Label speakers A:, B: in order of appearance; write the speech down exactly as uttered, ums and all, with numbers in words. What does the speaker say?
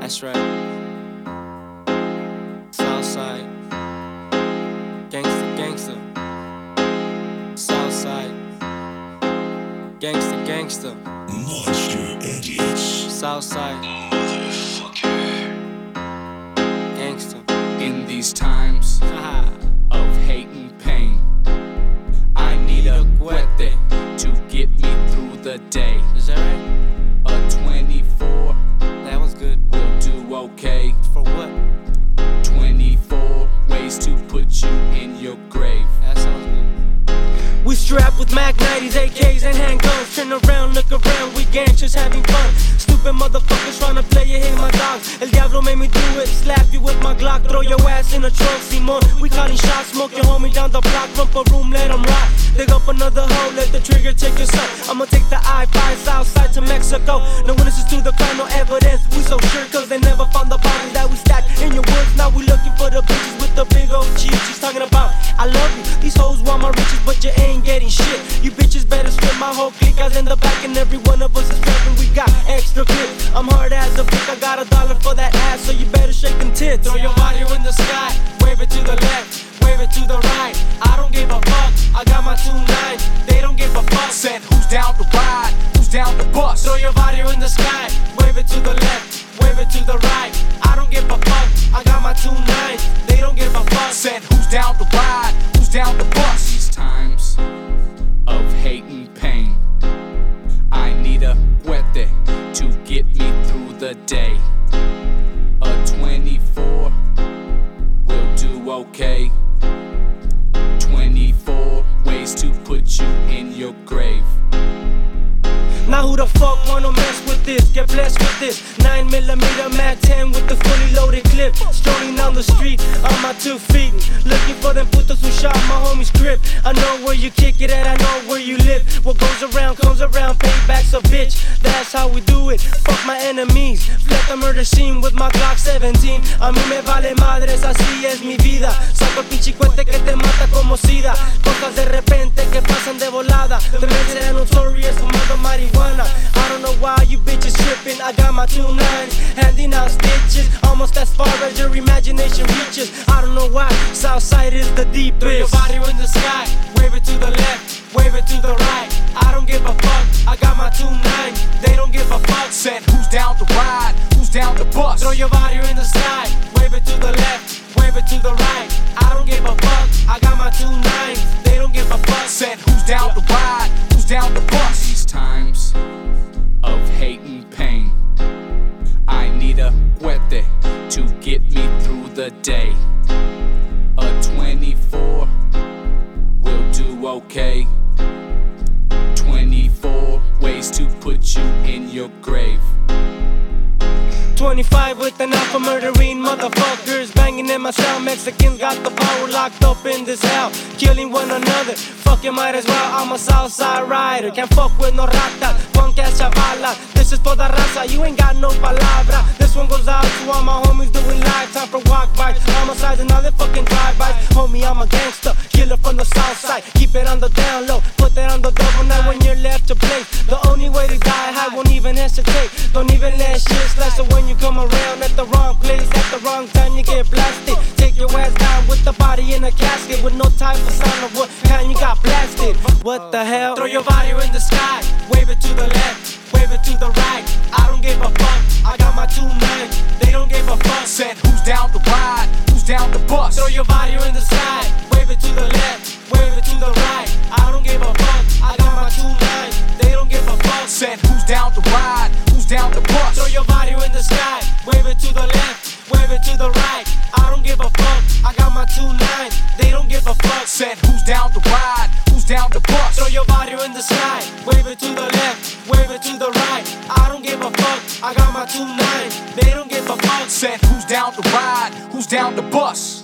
A: That's right. Southside. Gangsta, gangsta. Southside. Gangsta, gangsta.
B: Monster Edits.
A: Southside.
B: Motherfucker.
A: Gangsta.
C: In these times of hate and pain, I need a cuete to get me through the day.
A: Is that right?
C: A twenty-four
A: That was good.
C: will do okay.
A: For what?
C: twenty-four ways to put you in your grave.
A: That sounds good.
D: We strapped with Mac nineties, A Ks, and handguns. Turn around, look around, we gangsters having fun. Stupid motherfuckers tryna play you, hate my dogs. El Diablo made me do it. Slap you with my Glock, throw your ass in a trunk, Simon. We calling shots, smoke your homie down the block. Rump a room, let him rock. Dig up another hole, let the trigger take your son. I'ma take the I five Southside to Mexico. No witnesses to the crime, no evidence. We so sure cause they never found the body that we stacked in your woods. Now we looking for the bitches with the big old cheeks. She's talking about, I love you. These hoes want my riches, but you ain't getting shit. You bitches better strip my whole clique. Guys in the back and every one of us is trapping. We got extra clip. I'm hard as a brick. I got a dollar for that ass, so you better shake them tits.
A: Throw your body in the sky, wave it to the left, wave it to the right. I don't give a fuck, I got my two nines, they don't give a fuck.
C: Said who's down to ride, who's down to bust.
A: Throw your body in the sky, wave it to the left, wave it to the right. I don't give a fuck, I got my two nines, they don't give a fuck.
C: Said who's down to ride, who's down to bust. These times of hate and pain, I need a cuete to get me through the day. A twenty-four will do okay. twenty-four ways to put you in your grave.
D: Now who the fuck wanna mess with this? Get blessed with this nine millimeter Mac ten with the fully loaded clip. Strolling down the street on my two feet, looking for them putos who shot my homie's crib. I know where you kick it at, I know where you live. What goes around comes around, payback's a bitch. That's how we do it, fuck my enemies. Fled the murder scene with my Glock seventeen. A mí me vale madres, así es mi vida. Saco el pinche cuete que te mata como sida. Cosas de repente que pasan de volada. The men that are notorious fumando marihuana. I don't know why you bitches tripping. I got my two nines, handing out stitches, almost as far as your imagination reaches. I don't know why Southside is the deepest.
A: Throw your body in the sky, wave it to the left, wave it to the right. I don't give a fuck, I got my two nines, they don't give a fuck.
C: Said who's down to ride, who's down to bust.
A: Throw your body in the sky, wave it to the left, wave it to the right. I don't give a fuck, I got my two nines, they don't give a fuck.
C: Said who's down to ride, who's down to bust. These times of hate and pain, I need a cuete to get me through the day. A twenty-four will do okay. twenty-four ways to put you in your grave.
D: twenty-five with an alpha murdering motherfuckers banging in my cell. Mexicans got the power locked up in this hell, killing one another. Fucking might as well, I'm a Southside rider. Can't fuck with no ratas, punk ass chavala. This is for the raza, you ain't got no palabra. This one goes out to all my homies doing live time for walk bys. Homicides and other fucking drive-bys. Homie, I'm a gangster, killer from the south side. Keep it on the down low, put that on the double nine when you're left to play. The only way to die high, won't even hesitate. Don't even let shit slide, so when you come around at the wrong place, at the wrong time, you get blasted. Take your ass down with the body in a casket, with no type of sign of what kind you got blasted. What the hell?
A: Throw your body in the sky, wave it to the left, wave it to the right. I don't give a fuck, I got my two nines, they don't give a fuck.
C: Said who's down to ride, who's down to bust.
A: Throw your body in the sky, wave it to the left, wave it to the right. I don't give a fuck, I got my two nines, they don't give a fuck.
C: Said who's down to ride, who's down to bust.
A: Throw your body in the sky, wave it to the left, wave it to the right. I don't give a fuck, I got my two nines, they don't give a fuck.
C: Said who's down to ride, who's down to bust.
A: Throw your body in the sky, wave it to the left, wave it to the right. I don't give a fuck, I got my two nines, they don't give a fuck.
C: Said who's down to ride, who's down to bust.